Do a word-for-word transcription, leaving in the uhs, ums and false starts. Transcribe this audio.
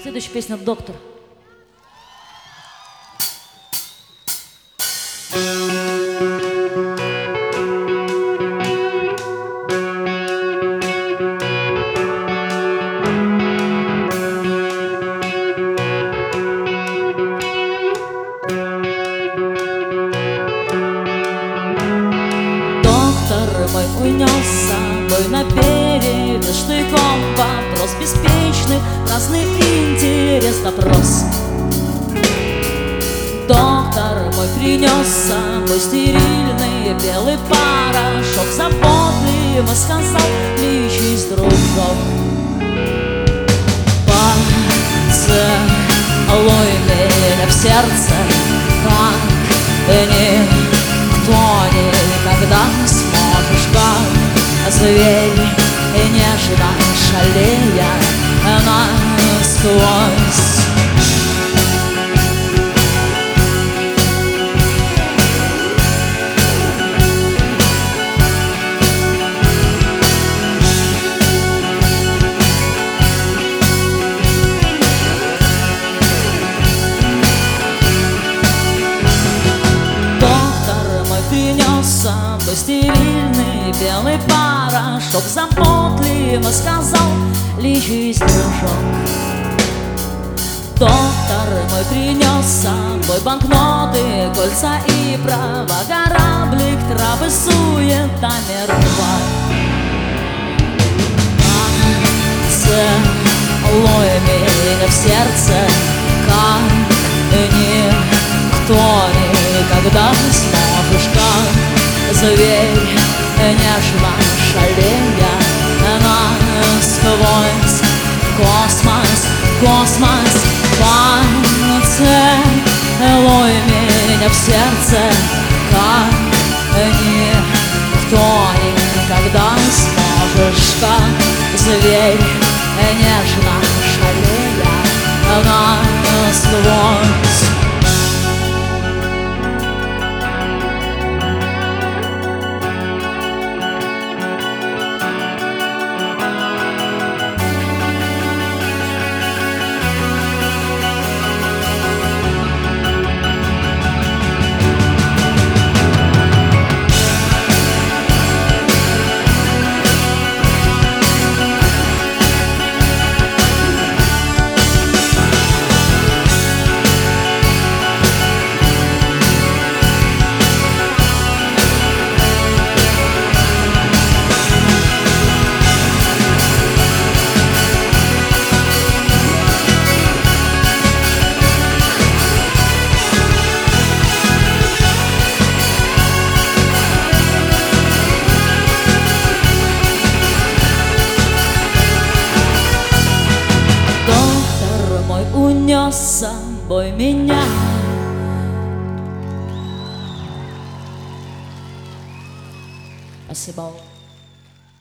Следующая песня «Доктор». Мой унес с собой на берег штыком вопрос беспечный, праздный интерес, допрос. Доктор мой принес с собой стерильный белый порошок, заботливо сказал: лечись, дружок. Поцелуй меня в сердце, как никто никогда не сможешь, как зверь, и нежно шалея насквозь. Стерильный белый порошок, заботливо сказал: лечись, дружок. Доктор мой принес с собой банкноты, кольца и права, кораблик, травы, суета мертва. Поцелуй меня в сердце, как никто никогда не сможешь, как зверь, нежно шалея насквозь. Космос, космос, поцелуй меня в сердце, как никто никогда не сможешь, как зверь, нежно шалея насквозь. Унес с собой меня. Спасибо.